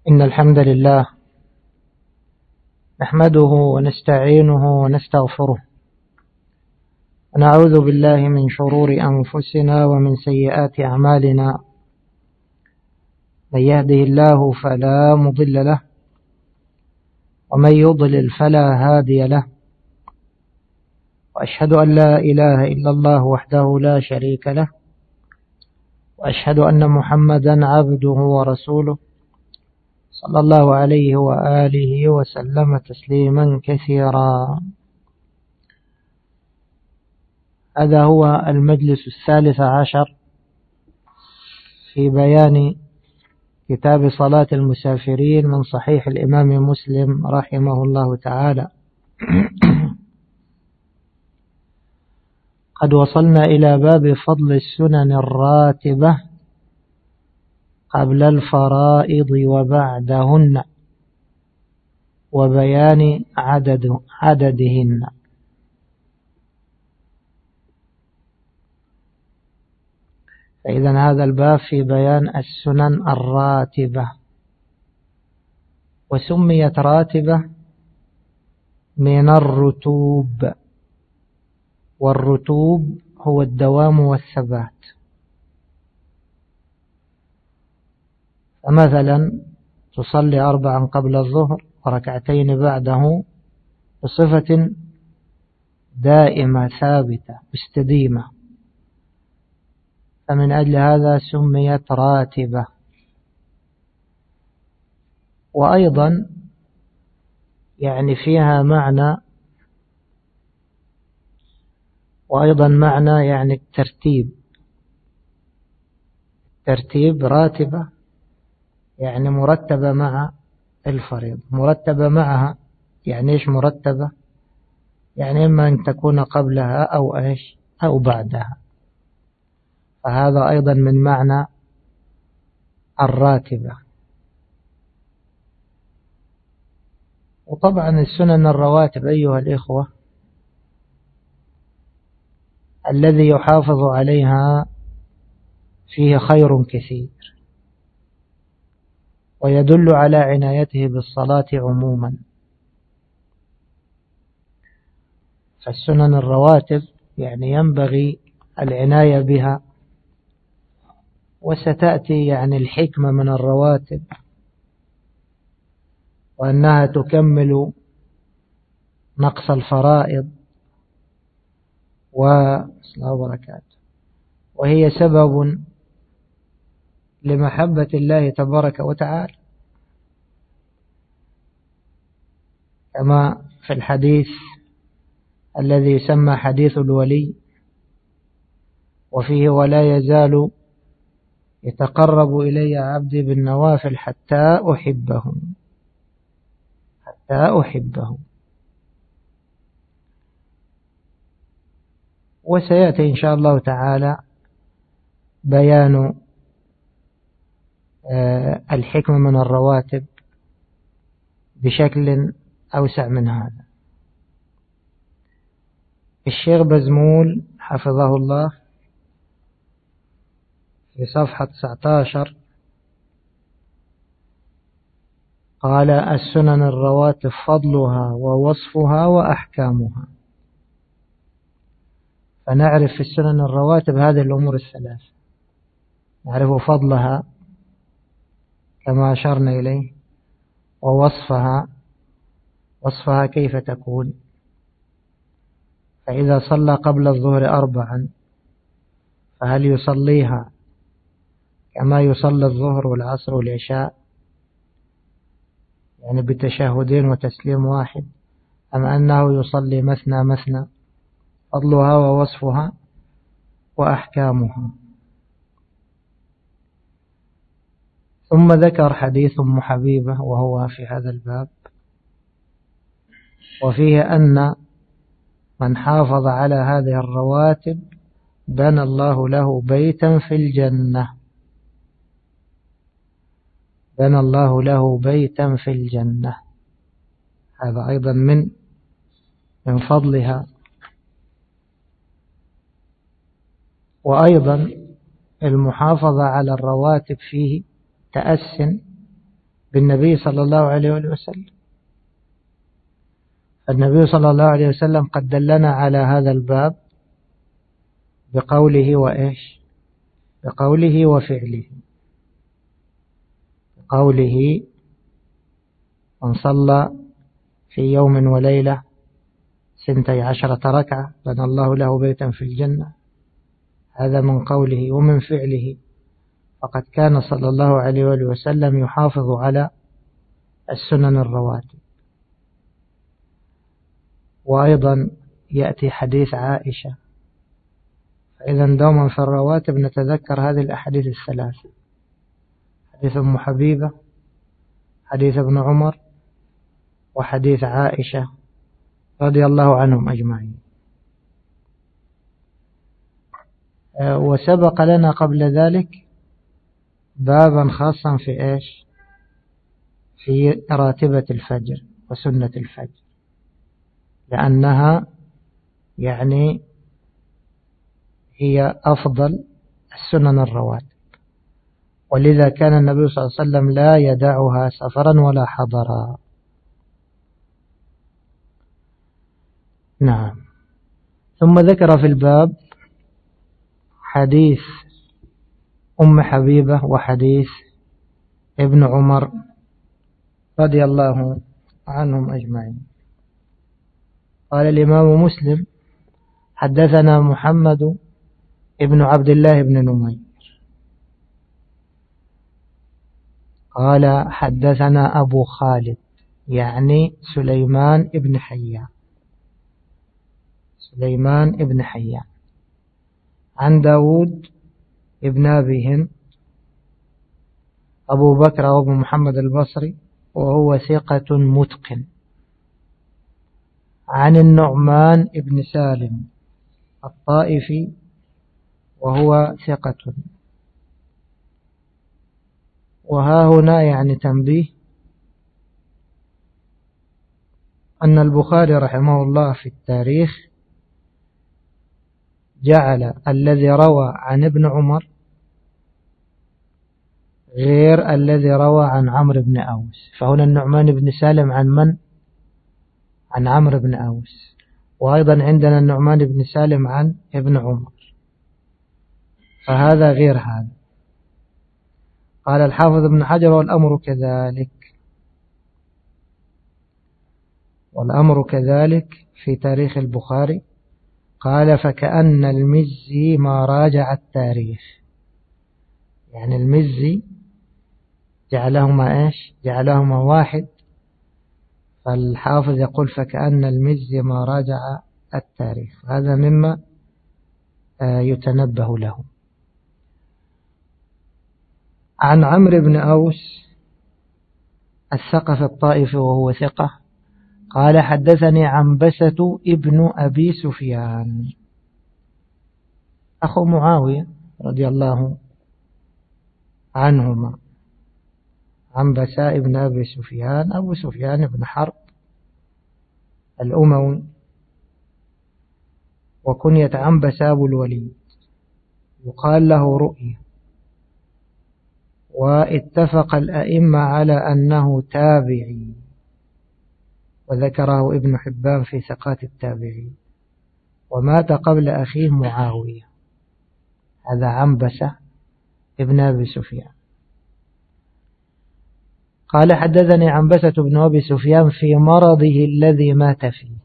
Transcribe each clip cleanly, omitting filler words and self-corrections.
إن الحمد لله نحمده ونستعينه ونستغفره ونعوذ بالله من شرور أنفسنا ومن سيئات أعمالنا. من يهده الله فلا مضل له ومن يضلل فلا هادي له، وأشهد أن لا إله إلا الله وحده لا شريك له، وأشهد أن محمدا عبده ورسوله صلى الله عليه وآله وسلم تسليما كثيرا. هذا هو المجلس 13 في بيان كتاب صلاة المسافرين من صحيح الإمام مسلم رحمه الله تعالى. قد وصلنا إلى باب فضل السنن الراتبة قبل الفرائض وبعدهن وبيان عددهن. فإذا هذا الباب في بيان السنن الراتبة، وسميت راتبة من الرتوب، والرتوب هو الدوام والثبات. فمثلا تصلي 4 قبل الظهر وركعتين بعده بصفة دائمة ثابتة مستديمة، فمن أجل هذا سميت راتبة. وأيضا يعني فيها معنى، وأيضا معنى يعني الترتيب راتبة يعني مرتبة مع الفريضة، مرتبة معها. يعني إيش مرتبة؟ يعني إما أن تكون قبلها أو إيش أو بعدها، فهذا أيضا من معنى الراتبة. وطبعا السنن الرواتب أيها الإخوة الذي يحافظ عليها فيه خير كثير، ويدل على عنايته بالصلاة عموما. فالسنن الرواتب يعني ينبغي العناية بها، وستأتي يعني الحكمة من الرواتب، وأنها تكمل نقص الفرائض وبركاته، وهي سبب لمحبة الله تبارك وتعالى، كما في الحديث الذي يسمى حديث الولي، وفيه ولا يزال يتقرب إلي عبدي بالنوافل حتى أحبه. وسيأتي إن شاء الله تعالى بيان الحكمة من الرواتب بشكل أوسع من هذا. الشيخ بزمول حفظه الله في صفحة 19 قال: السنن الرواتب فضلها ووصفها وأحكامها. فنعرف في السنن الرواتب هذه الأمور الثلاث، نعرف فضلها كما أشرنا إليه، ووصفها كيف تكون. فإذا صلى قبل الظهر 4 فهل يصليها كما يصلي الظهر والعصر والعشاء، يعني بتشهدين وتسليم واحد، أم أنه يصلي مثنى؟ فضلها ووصفها وأحكامها. ثم ذكر حديث أم حبيبة وهو في هذا الباب، وفيه أن من حافظ على هذه الرواتب بنى الله له بيتا في الجنة، بنى الله له بيتا في الجنة. هذا أيضا من فضلها. وأيضا المحافظة على الرواتب فيه تأس بالنبي صلى الله عليه وسلم. النبي صلى الله عليه وسلم قد دلنا على هذا الباب بقوله وإيش؟ بقوله وفعله. بقوله: من صلى في يوم وليلة 12 ركعة بنى الله له بيتا في الجنة، هذا من قوله. ومن فعله فقد كان صلى الله عليه وسلم يحافظ على السنن الرواتب. وأيضا يأتي حديث عائشة، فإذا دوما في الرواتب نتذكر هذه الأحاديث الثلاثة: حديث أم حبيبة، حديث ابن عمر، وحديث عائشة رضي الله عنهم أجمعين. وسبق لنا قبل ذلك بابا خاصا في إيش؟ في راتبة الفجر وسنة الفجر، لأنها يعني هي أفضل السنن الرواتب، ولذا كان النبي صلى الله عليه وسلم لا يدعها سفرا ولا حضرا. نعم. ثم ذكر في الباب حديث أم حبيبة وحديث ابن عمر رضي الله عنهم أجمعين. قال الإمام مسلم: حدثنا محمد ابن عبد الله بن نمير قال حدثنا أبو خالد، يعني سليمان ابن حيان، سليمان ابن حيان، عن داود ابن أبي هند أبو بكر وابن محمد البصري وهو ثقة متقن، عن النعمان ابن سالم الطائفي وهو ثقة. وها هنا يعني تنبيه أن البخاري رحمه الله في التاريخ جعل الذي روى عن ابن عمر غير الذي روى عن عمرو بن أوس. فهنا النعمان بن سالم عن من؟ عن عمرو بن أوس. وأيضا عندنا النعمان بن سالم عن ابن عمر، فهذا غير هذا. قال الحافظ ابن حجر: والأمر كذلك، والأمر كذلك في تاريخ البخاري. قال: فكأن المزي ما راجع التاريخ، يعني المزي جعلهما إيش؟ جعلهما واحد. فالحافظ يقول: فكأن المزي ما راجع التاريخ. هذا مما يتنبه له. عن عمرو بن أوس الثقف الطائفي وهو ثقة قال: حدثني عنبسة ابن أبي سفيان أخو معاوية رضي الله عنهما. عنبسة ابن أبي سفيان أبو سفيان بن حرب الأموي، وكنية عنبسة أبو الوليد، يقال له رؤية. واتفق الأئمة على أنه تابعي، وذكره ابن حبان في ثقات التابعين، ومات قبل أخيه معاوية. هذا عنبسة ابن أبي سفيان. قال: حدثني عنبسة بن أبي سفيان في مرضه الذي مات فيه،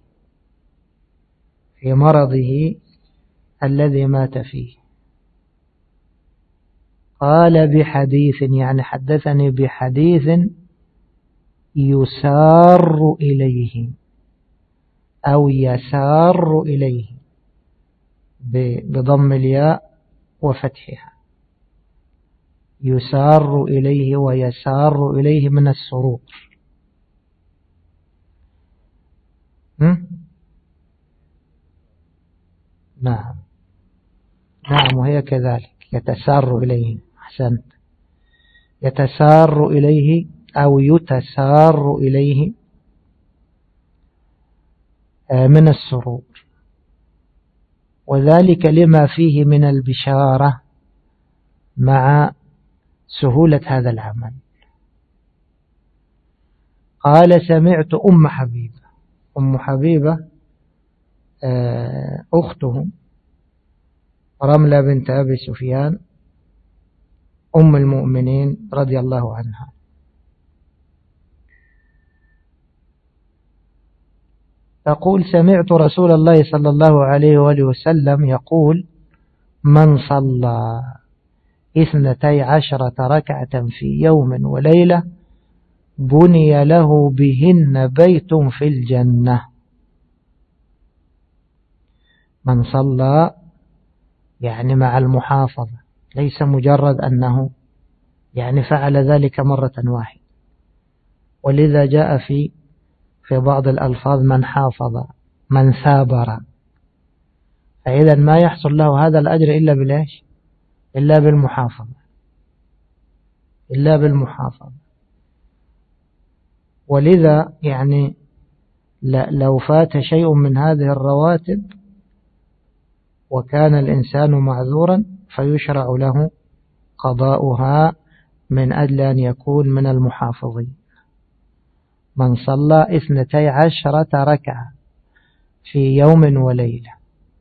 في مرضه الذي مات فيه. قال: بحديث، يعني حدثني بحديث يسار إليه أو يسار إليه بضم الياء وفتحها، يسار إليه ويسار إليه من السرور. نعم وهي كذلك، يتسار إليه. أحسنت، يتسار إليه أو يتسار إليه من السرور، وذلك لما فيه من البشارة مع سهولة هذا العمل. قال سمعت أم حبيبة. أم حبيبة أخته رملة بنت أبي سفيان أم المؤمنين رضي الله عنها. تقول سمعت رسول الله صلى الله عليه وآله وسلم يقول من صلى 12 ركعة في يوم وليلة بني له بهن بيت في الجنة. من صلى يعني مع المحافظة، ليس مجرد أنه يعني فعل ذلك مرة واحدة، ولذا جاء في بعض الألفاظ من حافظ من ثابر، فإذا ما يحصل له هذا الأجر إلا بالإيش؟ إلا بالمحافظة، إلا بالمحافظة. ولذا يعني لو فات شيء من هذه الرواتب وكان الإنسان معذورا فيشرع له قضاؤها من أجل أن يكون من المحافظين. من صلى 12 ركعة في يوم وليلة.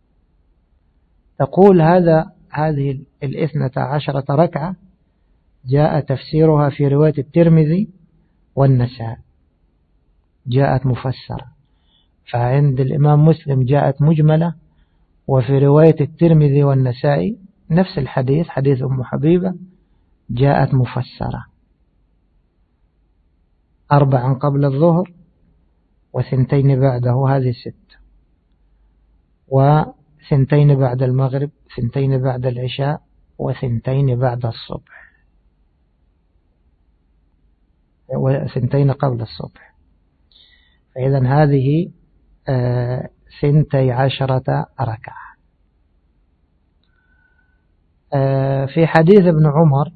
تقول هذه 12 ركعة جاء تفسيرها في رواية الترمذي والنسائي، جاءت مفسرة، فعند الإمام مسلم جاءت مجملة، وفي رواية الترمذي والنسائي نفس الحديث حديث أم حبيبة جاءت مفسرة 4 قبل الظهر و2 بعده، هذه 6، و2 بعد المغرب، 2 بعد العشاء، و2 بعد الصبح، و2 قبل الصبح. فإذا هذه 12 ركعة. في حديث ابن عمر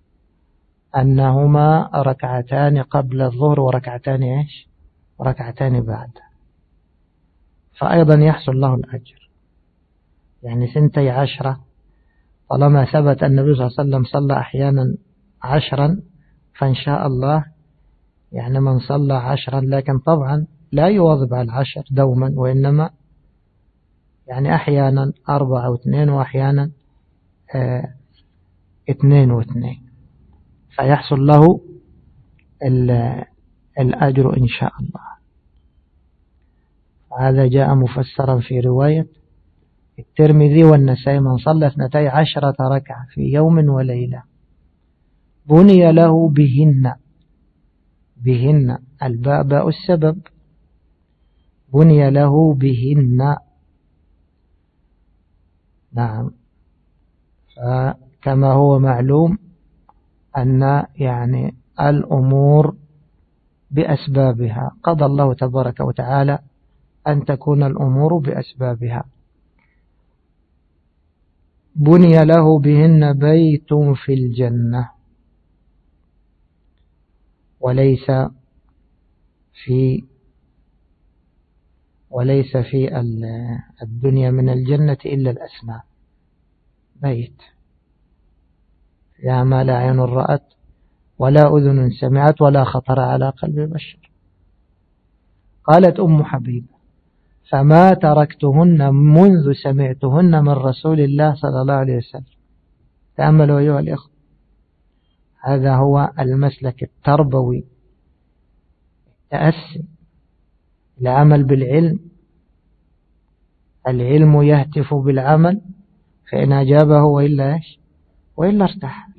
أنهما ركعتان قبل الظهر وركعتان إيش؟ وركعتان بعد، فأيضا يحصل له الأجر. يعني 12 طالما ثبت أن النبي صلى الله عليه وسلم صلى أحيانا 10، فإن شاء الله يعني من صلى 10، لكن طبعا لا يواظب على 10 دوما، وإنما يعني أحيانا 4 و2 وأحيانا 2 و2، فيحصل له الأجر إن شاء الله. هذا جاء مفسرا في رواية الترمذي والنسائي من صلى 12 ركعة في يوم وليلة بني له بهن الباء السبب، بني له بهن. نعم. فكما هو معلوم أن يعني الأمور بأسبابها، قضى الله تبارك وتعالى أن تكون الأمور بأسبابها. بني له بهن بيت في الجنة، وليس في الدنيا من الجنة إلا الأسماء، بيت يا ما لا عين رأت ولا أذن سمعت ولا خطر على قلب بشر. قالت أم حبيب فما تركتهن منذ سمعتهن من رسول الله صلى الله عليه وسلم. تأملوا أيها الإخوة، هذا هو المسلك التربوي، تأسي العمل بالعلم. العلم يهتف بالعمل، فإن أجابه وإلا ارتحل.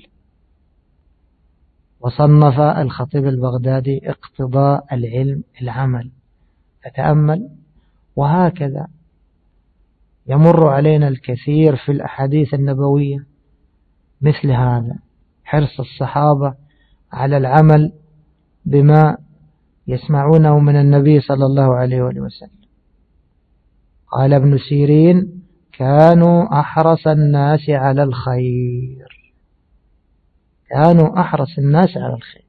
وصنف الخطيب البغدادي اقتضاء العلم العمل، فتأمل. وهكذا يمر علينا الكثير في الأحاديث النبوية مثل هذا، حرص الصحابة على العمل بما يسمعونه من النبي صلى الله عليه وسلم. قال ابن سيرين كانوا أحرص الناس على الخير، كانوا أحرص الناس على الخير.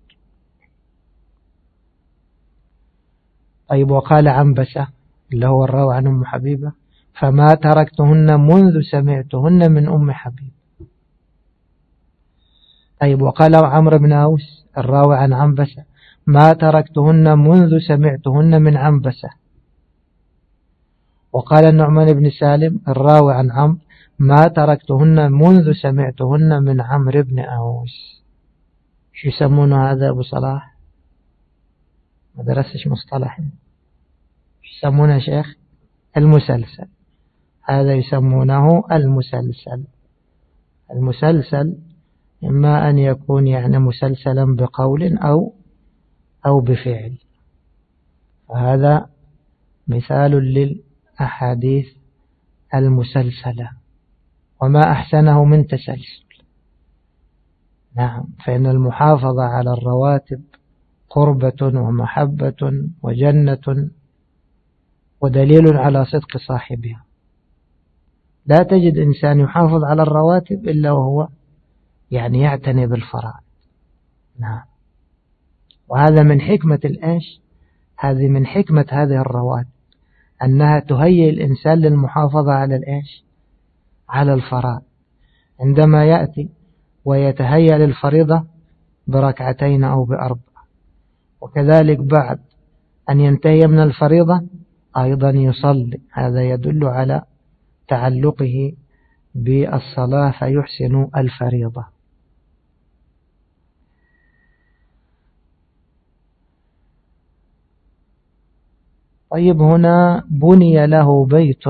طيب، وقال عنبسة اللي هو الراوي عن أم حبيبة فما تركتهن منذ سمعتهن من أم حبيبة. طيب، وقال عمرو بن أوس الراوي عن عنبسة ما تركتهن منذ سمعتهن من عنبسة. وقال النعمان بن سالم الراوي عن عمرو ما تركتهن منذ سمعتهن من عمرو بن أوس. شو يسمونه هذا أبو صلاح؟ ما درسش مصطلح. شو يسمونه شيخ؟ المسلسل. هذا يسمونه المسلسل. المسلسل إما أن يكون يعني مسلسلا بقول أو بفعل. فهذا مثال للأحاديث المسلسلة، وما أحسنه من تسلسل. نعم، فإن المحافظة على الرواتب قربة ومحبة وجنة ودليل على صدق صاحبها. لا تجد إنسان يحافظ على الرواتب إلا وهو يعني يعتني بالفرائض. نعم، وهذا من حكمة الإيش؟ هذه من حكمة هذه الرواتب، أنها تهيئ الإنسان للمحافظة على الإيش؟ على الفرائض. عندما يأتي ويتهيأ للفريضة بركعتين أو بأربع، وكذلك بعد أن ينتهي من الفريضة أيضا يصلي، هذا يدل على تعلقه بالصلاة فيحسن الفريضة. طيب، هنا بني له بيت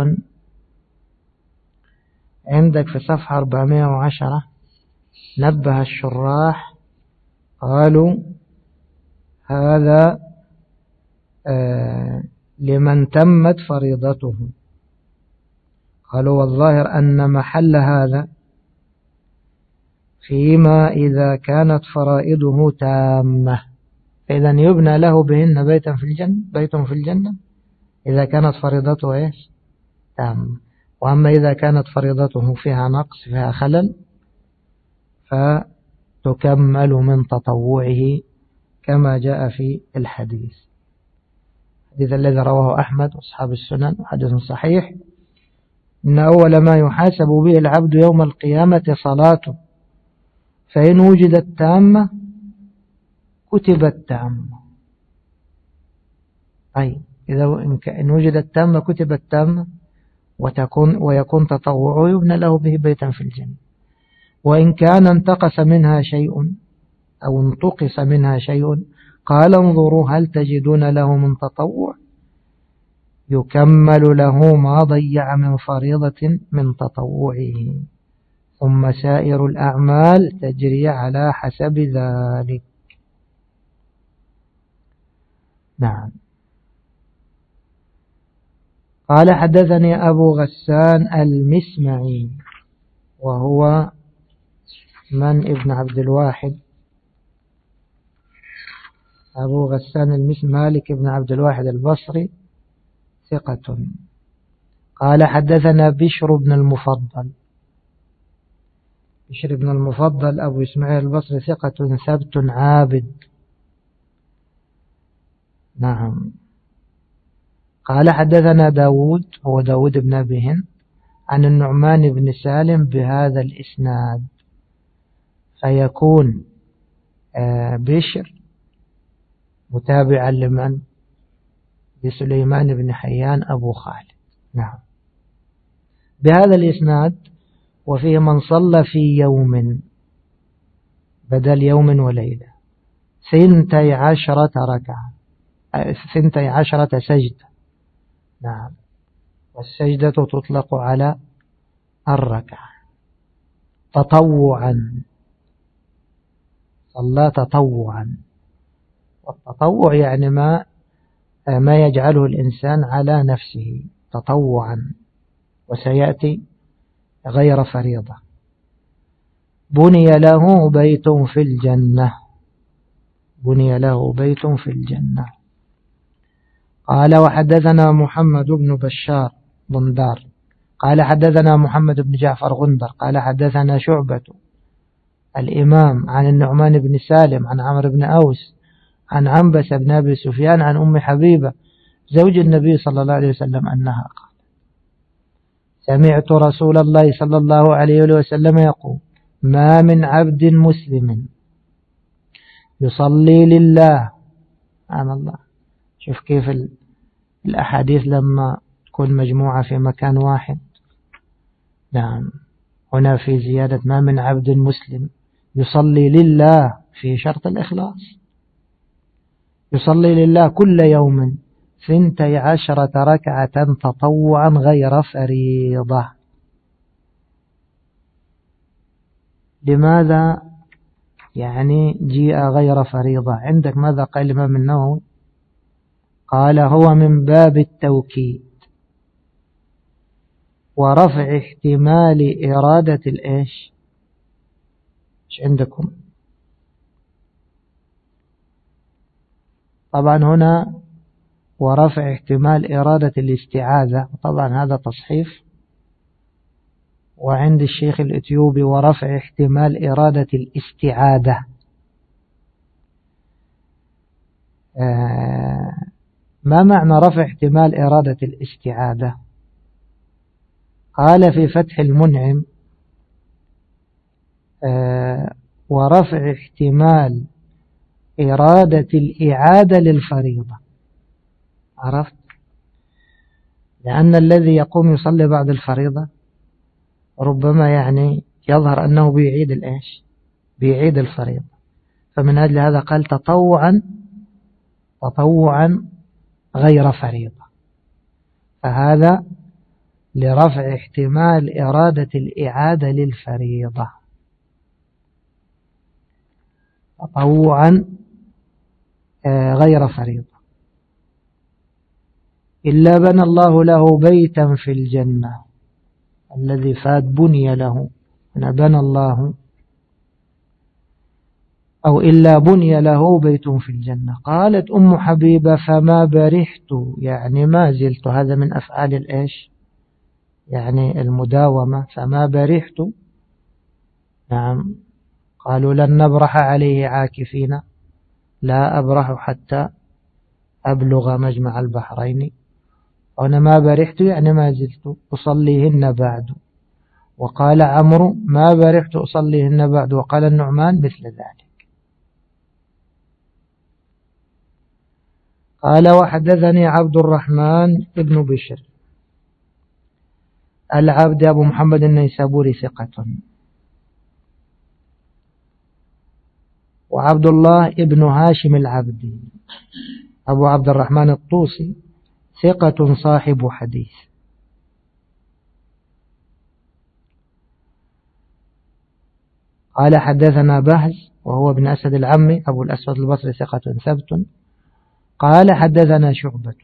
عندك في صفحة 410. نبه الشراح قالوا هذا لمن تمت فريضته. قالوا والظاهر أن محل هذا فيما إذا كانت فرائضه تامة، فإذا يبنى له بهن بيت في الجنة إذا كانت فريضته إيش؟ تامة. وأما إذا كانت فريضته فيها نقص فيها خلل فتكمل من تطوعه كما جاء في الحديث الذي رواه أحمد وأصحاب السنن، حديث صحيح: إن أول ما يحاسب به العبد يوم القيامة صلاته، فإن وجدت تامة كتبت تامة. أي إن وجدت تامة كتبت تامة، ويكون تطوعه يبنى له به بيتا في الجنة. وإن كان انتقص منها شيء أو انتقص منها شيء قال انظروا هل تجدون له من تطوع، يكمل له ما ضيع من فريضة من تطوعه، ثم سائر الأعمال تجري على حسب ذلك. نعم. قال حدثني أبو غسان المسمعي، وهو من ابن عبد الواحد، أبو غسان المسمعي مالك بن عبد الواحد البصري، ثقة. قال حدثنا بشر بن المفضل. بشر بن المفضل أبو إسماعيل البصري ثقة ثبت عابد. نعم. قال حدثنا داود، هو داود بن أبي هند، عن النعمان بن سالم بهذا الإسناد، فيكون بشر متابعا لمن؟ لسليمان بن حيان أبو خالد. نعم، بهذا الإسناد. وفيه من صلى في يوم بدل يوم وليلة 12 ركعة 12 سجدة. نعم، والسجدة تطلق على الركعة تطوعا، صلى تطوعا. والتطوع يعني ما يجعله الإنسان على نفسه تطوعا، وسيأتي غير فريضة. بني له بيت في الجنة، بني له بيت في الجنة. قال وحدثنا محمد بن بشار بندار قال حدثنا محمد بن جعفر غندر قال حدثنا شعبة الإمام عن النعمان بن سالم عن عمرو بن أوس عن عنبس بن أبي سفيان عن أم حبيبة زوج النبي صلى الله عليه وسلم أنها قال: سمعت رسول الله صلى الله عليه وسلم يقول: ما من عبد مسلم يصلي لله سبحان الله. شوف كيف الأحاديث لما تكون مجموعة في مكان واحد. نعم. هنا في زيادة ما من عبد مسلم يصلي لله في شرط الإخلاص، يصلي لله كل يوم 12 ركعة تطوعا غير فريضة. لماذا يعني جيء غير فريضة؟ عندك ماذا قال الإمام النووي؟ قال هو من باب التوكيد ورفع احتمال إرادة الإيش. إيش عندكم؟ طبعا هنا ورفع احتمال إرادة الاستعاذة، طبعا هذا تصحيف. وعند الشيخ الإثيوبي ورفع احتمال إرادة الاستعادة. ما معنى رفع احتمال إرادة الاستعادة؟ قال في فتح المنعم ورفع احتمال إرادة الإعادة للفريضة. عرفت؟ لأن الذي يقوم يصلي بعد الفريضة ربما يعني يظهر أنه بيعيد الإيش، بيعيد الفريضة، فمن أجل هذا قال تطوعا غير فريضة، فهذا لرفع احتمال إرادة الإعادة للفريضة. تطوعا غير فريضة. إلا بنى الله له بيتا في الجنة، الذي فات بني له، بنى الله، أو إلا بني له بيت في الجنة. قالت أم حبيبة فما برحت، يعني ما زلت، هذا من أفعال الإيش، يعني المداومة. فما برحت، نعم. قالوا لن نبرح عليه عاكفين، لا أبرح حتى أبلغ مجمع البحرين. أنا ما برحت يعني ما زلت أصليهن بعد. وقال عمرو ما برحت أصليهن بعد. وقال النعمان مثل ذلك. قال وحدثني عبد الرحمن ابن بشر العبد أبو محمد النيسابوري ثقة، وعبد الله ابن هاشم العبدي أبو عبد الرحمن الطوسي ثقة صاحب حديث. قال حدثنا بهز وهو ابن أسد العمي أبو الأسود البصري ثقة ثبت. قال حدثنا شعبة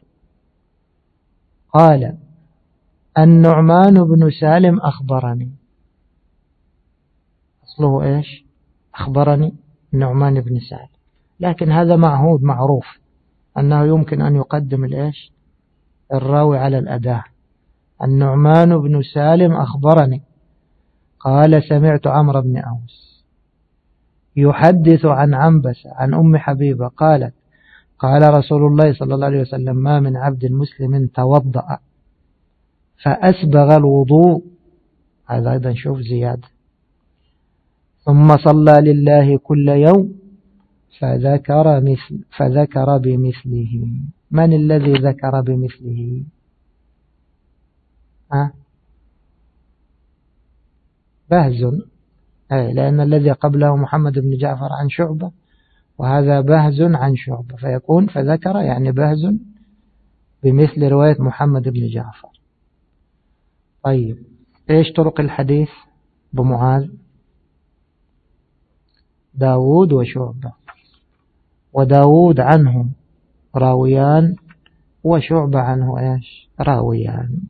قال النعمان بن سالم أخبرني. أصله إيش؟ أخبرني النعمان بن سالم، لكن هذا معهود معروف أنه يمكن أن يقدم الإيش الراوي على الأداة. النعمان بن سالم أخبرني قال سمعت عمرو بن أوس يحدث عن عنبسة عن أم حبيبة قالت قال رسول الله صلى الله عليه وسلم ما من عبد مسلم توضأ فأسبغ الوضوء، هذا أيضا شوف زيادة، ثم صلى لله كل يوم فذكر بمثله. من الذي ذكر بمثله؟ بهز، لأن الذي قبله محمد بن جعفر عن شعبة، وهذا بهز عن شعبة، فيكون فذكر يعني بهز بمثل رواية محمد بن جعفر. طيب إيش طرق الحديث بمعاذ؟ داود وشعبة، وداود عنه راويان وشعبة عنه إيش راويان.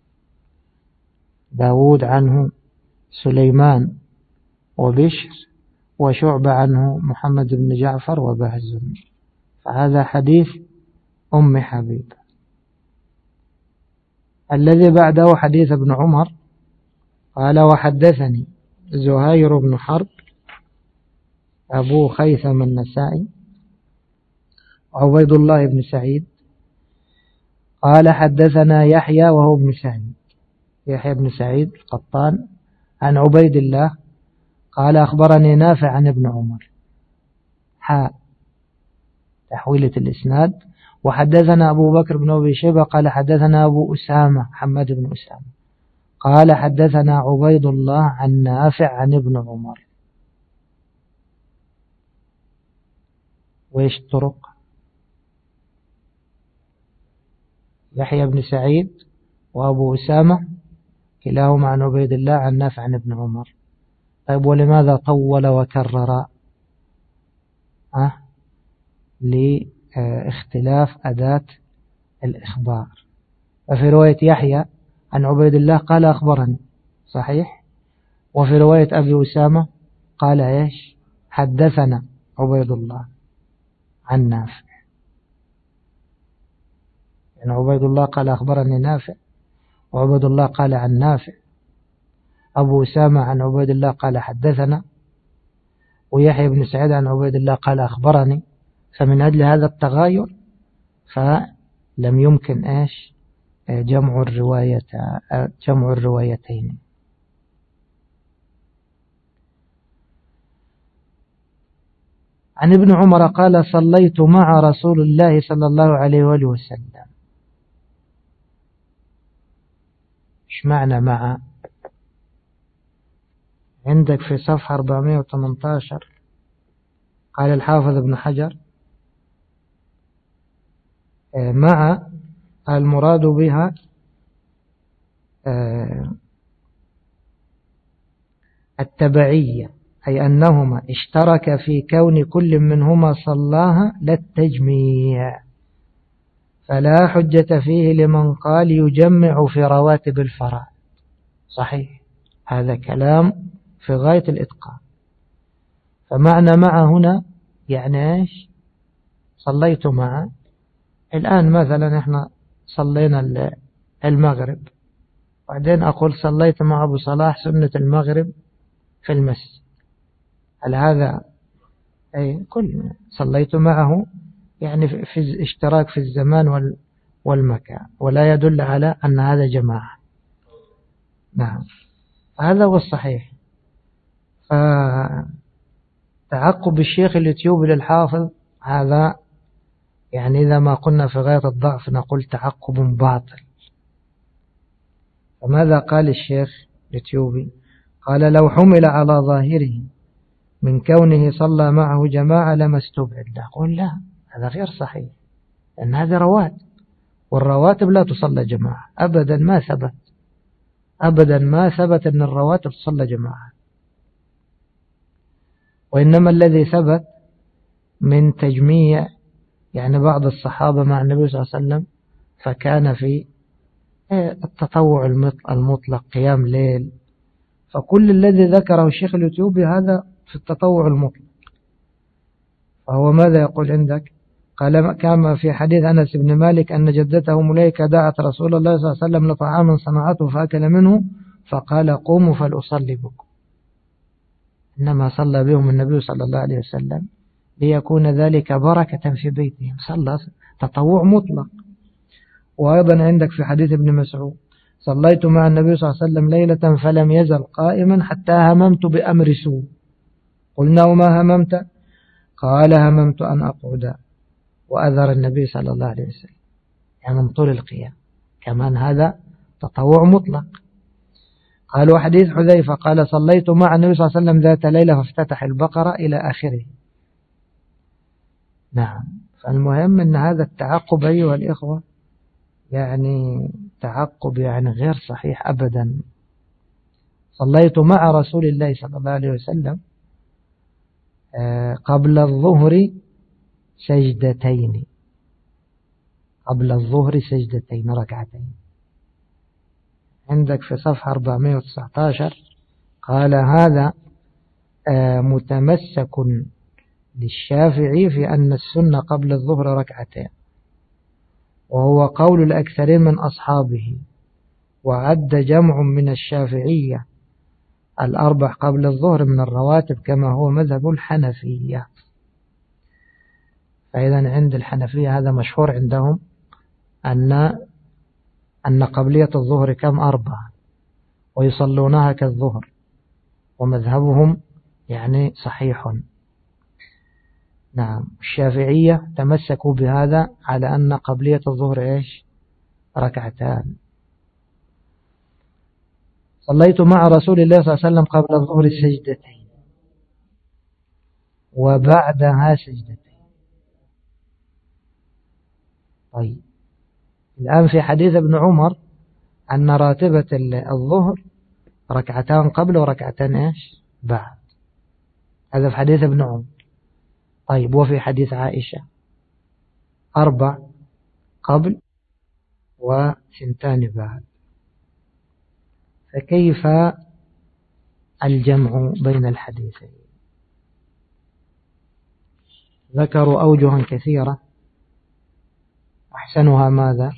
داود عنه سليمان وبشر، وشعبة عنه محمد بن جعفر وبهز. فهذا حديث أم حبيب. الذي بعده حديث ابن عمر قال وحدثني زهير بن حرب أبو خيثم النسائي عبيد الله بن سعيد قال حدثنا يحيى وهو ابن سعيد، يحيى بن سعيد القطان، عن عبيد الله قال أخبرني نافع عن ابن عمر. تحويلة الإسناد. وحدثنا أبو بكر بن أبي شيبة قال حدثنا أبو أسامة محمد بن أسامة قال حدثنا عبيد الله عن نافع عن ابن عمر. وإيش الطرق؟ يحيى بن سعيد وأبو أسامة كلاهما عن عبيد الله عن نافع عن ابن عمر. طيب ولماذا طول وكرر؟ لاختلاف أداة الإخبار. ففي رواية يحيى عن عبيد الله قال أخبرني صحيح، وفي رواية أبي أسامة قال إيش؟ حدثنا عبيد الله عن نافع. يعني عبيد الله قال أخبرني نافع، وعبيد الله قال عن نافع، أبو أسامة عن عبيد الله قال حدثنا، ويحيى بن سعيد عن عبيد الله قال أخبرني. فمن أجل هذا التغاير فلم يمكن إيش جمع الروايتين. عن ابن عمر قال صليت مع رسول الله صلى الله عليه وآله وسلم. إيش معنى مع؟ عندك في صفحة 418 قال الحافظ ابن حجر مع المراد بها التبعية، أي أنهما اشترك في كون كل منهما صلاها للتجميع، فلا حجة فيه لمن قال يجمع في رواتب الفرائض. صحيح، هذا كلام في غاية الإتقان. فمعنى مع هنا يعني إيش؟ صليت مع. الآن مثلا إحنا صلينا المغرب، بعدين أقول صليت مع أبو صلاح سنة المغرب في المسجد، هل هذا كل صليت معه يعني في اشتراك في الزمان والمكان، ولا يدل على أن هذا جماعة. نعم، هذا هو الصحيح. فتعقب الشيخ الإثيوبي للحافظ هذا يعني إذا ما قلنا في غاية الضعف نقول تعقب باطل. فماذا قال الشيخ الإثيوبي؟ قال لو حمل على ظاهره من كونه صلى معه جماعة لما استبعد. نقول لا، هذا غير صحيح، لأن هذا رواتب، والرواتب لا تصلى جماعة أبدا، ما ثبت أبدا، ما ثبت أن الرواتب تصلى جماعة. وإنما الذي ثبت من تجميع يعني بعض الصحابة مع النبي صلى الله عليه وسلم فكان في التطوع المطلق، قيام ليل. فكل الذي ذكره الشيخ الإثيوبي هذا في التطوع المطلق. فهو ماذا يقول عندك؟ قال كما في حديث أنس بن مالك أن جدته مليكة دعت رسول الله صلى الله عليه وسلم لطعام صنعته فأكل منه فقال قوموا فلأصلي بكم. إنما صلى بهم النبي صلى الله عليه وسلم ليكون ذلك بركة في بيتهم، صلى تطوع مطلق. وأيضا عندك في حديث ابن مسعود صليت مع النبي صلى الله عليه وسلم ليلة فلم يزل قائما حتى هممت بأمر سوء. قلنا وما هممت؟ قال هممت أن أقعد وأذر النبي صلى الله عليه وسلم، يعني من طول القيام. كمان هذا تطوع مطلق. قال وحديث حذيفة قال صليت مع النبي صلى الله عليه وسلم ذات ليلة فافتتح البقرة إلى آخره. نعم، فالمهم أن هذا التعقب أيها الإخوة يعني تعقب يعني غير صحيح أبدا. صليت مع رسول الله صلى الله عليه وسلم قبل الظهر سجدتين، قبل الظهر سجدتين ركعتين. عندك في صفحة 419 قال هذا متمسك للشافعي في أن السنة قبل الظهر ركعتين، وهو قول الأكثرين من أصحابه. وعد جمع من الشافعية الأربع قبل الظهر من الرواتب كما هو مذهب الحنفية. فإذا عند الحنفية هذا مشهور عندهم أن قبلية الظهر كم 4 ويصلونها كالظهر، ومذهبهم يعني صحيح. نعم. الشافعية تمسكوا بهذا على أن قبلية الظهر إيش؟ ركعتان. صليت مع رسول الله صلى الله عليه وسلم قبل الظهر سجدتين وبعدها سجدتين. طيب الآن في حديث ابن عمر أن راتبة الظهر ركعتان قبل وركعتان إيش؟ بعد. هذا في حديث ابن عمر. طيب وفي حديث عائشة 4 قبل و2 بعد، فكيف الجمع بين الحديثين؟ ذكروا أوجها كثيرة. أحسنها ماذا؟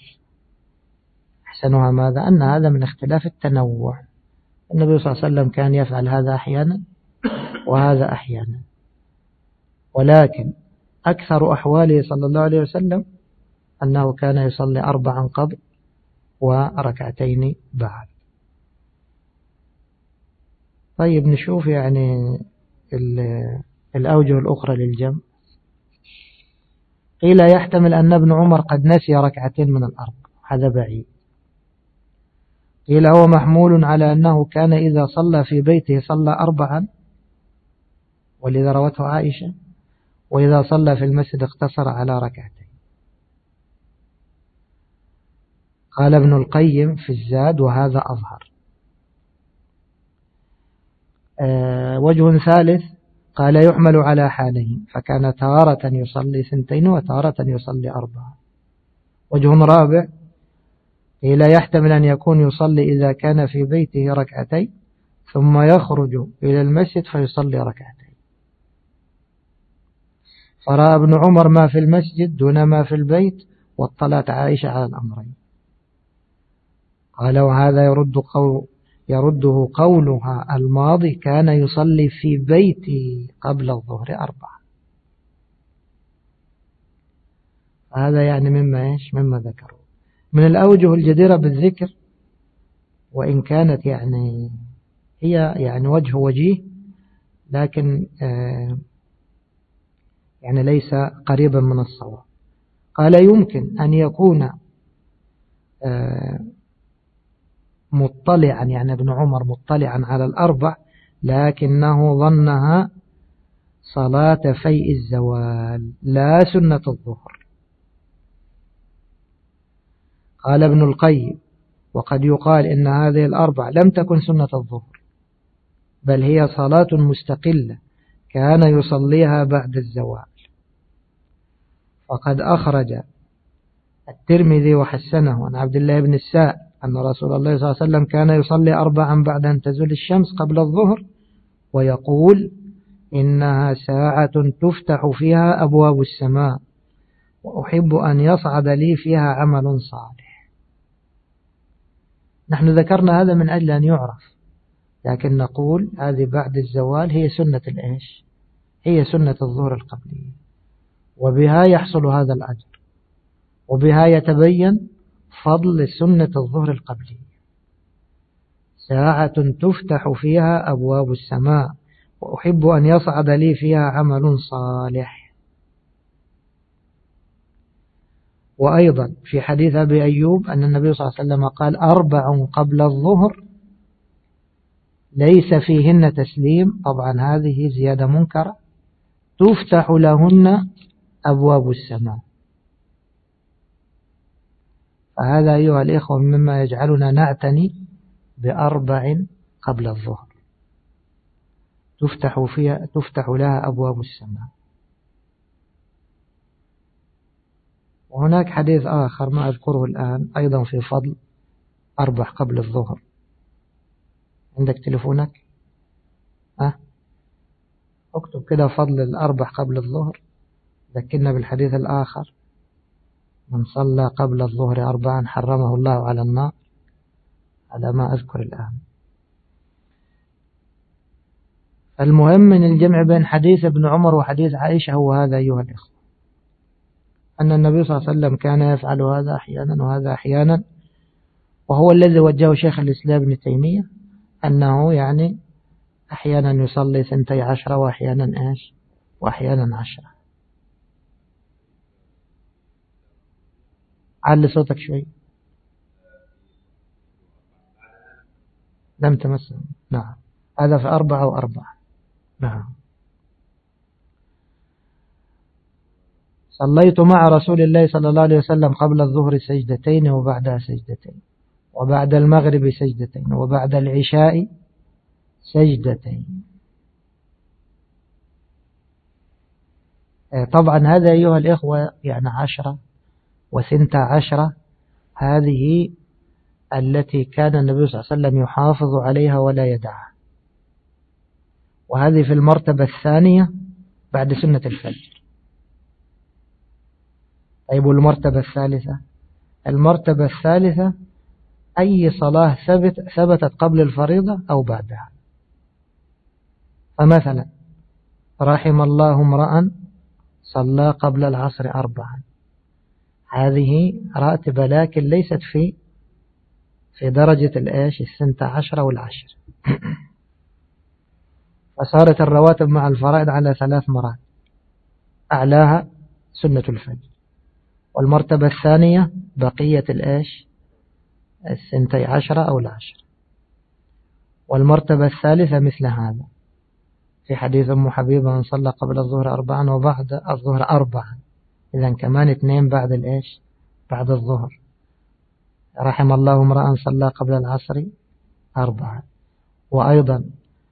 أن هذا من اختلاف التنوع. النبي صلى الله عليه وسلم كان يفعل هذا أحيانا وهذا أحيانا، ولكن أكثر أحواله صلى الله عليه وسلم أنه كان يصلي 4 قبل وركعتين بعد. طيب نشوف يعني الأوجه الأخرى للجمع. قيل يحتمل أن ابن عمر قد نسي 2 ركعتين من 4، هذا بعيد. قيل هو محمول على أنه كان إذا صلى في بيته صلى 4، ولذا روته عائشة، وإذا صلى في المسجد اقتصر على 2 ركعتين. قال ابن القيم في الزاد وهذا أظهر. وجه ثالث قال يحمل على حالين، فكان تارة يصلي 2 وتارة يصلي 4. وجه رابع قيل يحتمل أن يكون يصلي إذا كان في بيته 2 ركعتين ثم يخرج إلى المسجد فيصلي 2 ركعتين، فرأى ابن عمر ما في المسجد دون ما في البيت، واطلعت عائشة على الأمرين. قال وهذا يرده قولها الماضي كان يصلي في بيته قبل الظهر 4. هذا يعني مما ذكروا من الأوجه الجديرة بالذكر، وإن كانت يعني هي يعني وجيه، لكن يعني ليس قريبا من الصواب. قال يمكن أن يكون مطلعا، يعني ابن عمر مطلعا على 4 لكنه ظنها صلاة فيء الزوال لا سنة الظهر. قال ابن القيم وقد يقال إن هذه 4 لم تكن سنة الظهر، بل هي صلاة مستقلة كان يصليها بعد الزوال. فقد أخرج الترمذي وحسنه عن عبد الله بن السائب أن رسول الله صلى الله عليه وسلم كان يصلي 4 بعد أن تزول الشمس قبل الظهر، ويقول إنها ساعة تفتح فيها أبواب السماء وأحب أن يصعد لي فيها عمل صالح. نحن ذكرنا هذا من أجل أن يعرف، لكن نقول هذه بعد الزوال هي سنة الإيش؟ هي سنة الظهر القبلية، وبها يحصل هذا الأجر، وبها يتبين فضل سنة الظهر القبلية. ساعة تفتح فيها أبواب السماء وأحب أن يصعد لي فيها عمل صالح. وأيضا في حديث أبي أيوب أن النبي صلى الله عليه وسلم قال 4 قبل الظهر ليس فيهن تسليم، طبعا هذه زيادة منكرة، تفتح لهن أبواب السماء. فهذا أيها الإخوة مما يجعلنا نعتني ب4 قبل الظهر تفتح لها أبواب السماء. وهناك حديث آخر ما أذكره الآن أيضا في فضل 4 قبل الظهر. عندك تلفونك؟ اكتب كده فضل 4 قبل الظهر، ذكرنا بالحديث الآخر من صلى قبل الظهر 4 حرمه الله على النار، على ما أذكر الآن. المهم من الجمع بين حديث ابن عمر وحديث عائشة هو هذا أيها الإخوة، أن النبي صلى الله عليه وسلم كان يفعل هذا أحيانا وهذا أحيانا، وهو الذي وجهه شيخ الإسلام ابن تيمية أنه يعني أحيانا يصلي 12 وأحيانا وأحيانا 10. علي صوتك شوي. لم تمس. نعم، هذا في 4 و4. نعم. صليت مع رسول الله صلى الله عليه وسلم قبل الظهر سجدتين وبعدها سجدتين، وبعد المغرب سجدتين، وبعد العشاء سجدتين. طبعا هذا أيها الإخوة يعني 10 و12 هذه التي كان النبي صلى الله عليه وسلم يحافظ عليها ولا يدعها، وهذه في المرتبة الثانية بعد سنة الفجر. طيب والمرتبة الثالثة؟ المرتبة الثالثة أي صلاة ثبتت قبل الفريضة أو بعدها. فمثلا رحم الله امرأ صلى قبل العصر 4، هذه راتبة لكن ليست في درجة الإيش 12 والعشر. فصارت الرواتب مع الفرائض على 3 مرات، أعلاها سنة الفجر، والمرتبة الثانية بقية الإيش 12 أو العشر، والمرتبة الثالثة مثل هذا في حديث أم حبيبة من صلى قبل الظهر 4 وبعد الظهر 4، إذن كمان 2 بعد الإيش بعد الظهر. رحم الله امرأ صلى قبل العصر 4، وأيضا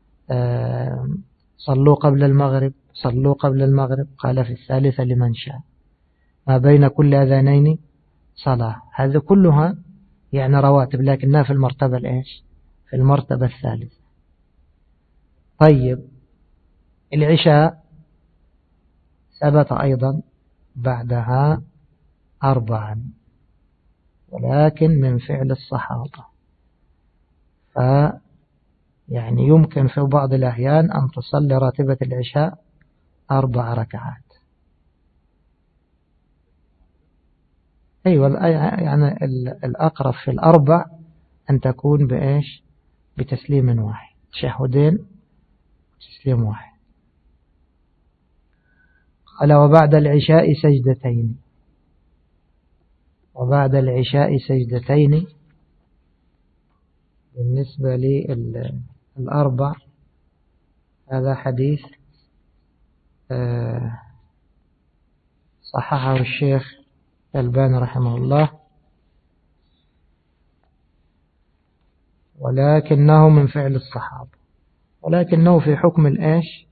صلوا قبل المغرب قال في الثالثة لمن شاء، ما بين كل أذانين صلاة. هذه كلها يعني رواتب لكنها في المرتبة الإيش في المرتبة الثالثة. طيب العشاء ثبت أيضا بعدها 4، ولكن من فعل الصحابة، يعني يمكن في بعض الأحيان أن تصلي راتبة العشاء 4 ركعات. أيوة، يعني الأقرب في 4 أن تكون بإيش بتسليم واحد، تشهدين تسليم واحد. قال وبعد العشاء سجدتين، وبعد العشاء سجدتين بالنسبة للأربع هذا حديث صححه الشيخ الألباني رحمه الله، ولكنه من فعل الصحابة، ولكنه في حكم الإيش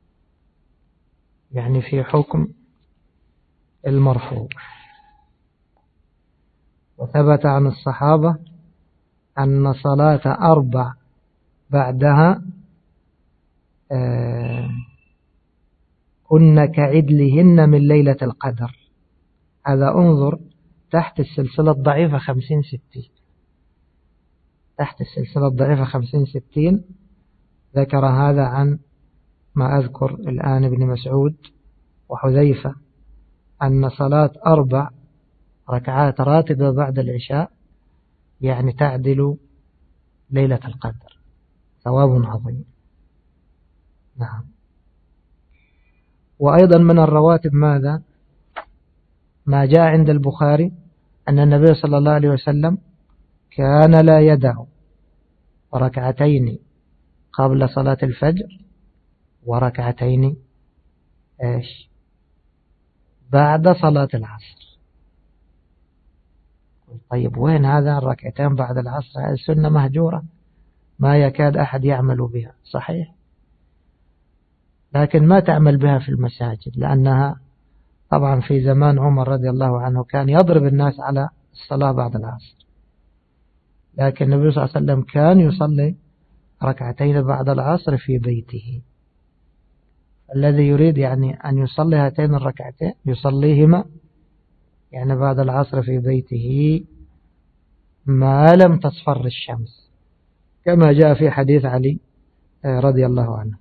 يعني في حكم المرفوع. وثبت عن الصحابة أن صلاة 4 بعدها كن كعدلهن من ليلة القدر. هذا انظر تحت السلسلة الضعيفة 50-60، تحت السلسلة الضعيفة 50-60 ذكر هذا عن ما أذكر الآن ابن مسعود وحذيفة أن صلاة 4 ركعات راتبة بعد العشاء يعني تعدل ليلة القدر، ثواب عظيم. نعم. وأيضا من الرواتب ماذا؟ ما جاء عند البخاري أن النبي صلى الله عليه وسلم كان لا يدع ركعتين قبل صلاة الفجر وركعتين إيش بعد صلاة العصر. طيب وين هذا الركعتين بعد العصر؟ هذه السنة مهجورة ما يكاد أحد يعمل بها، صحيح، لكن ما تعمل بها في المساجد، لأنها طبعا في زمان عمر رضي الله عنه كان يضرب الناس على الصلاة بعد العصر، لكن النبي صلى الله عليه وسلم كان يصلي ركعتين بعد العصر في بيته. الذي يريد يعني أن يصلي هاتين الركعتين يصليهما يعني بعد العصر في بيته ما لم تصفر الشمس، كما جاء في حديث علي رضي الله عنه.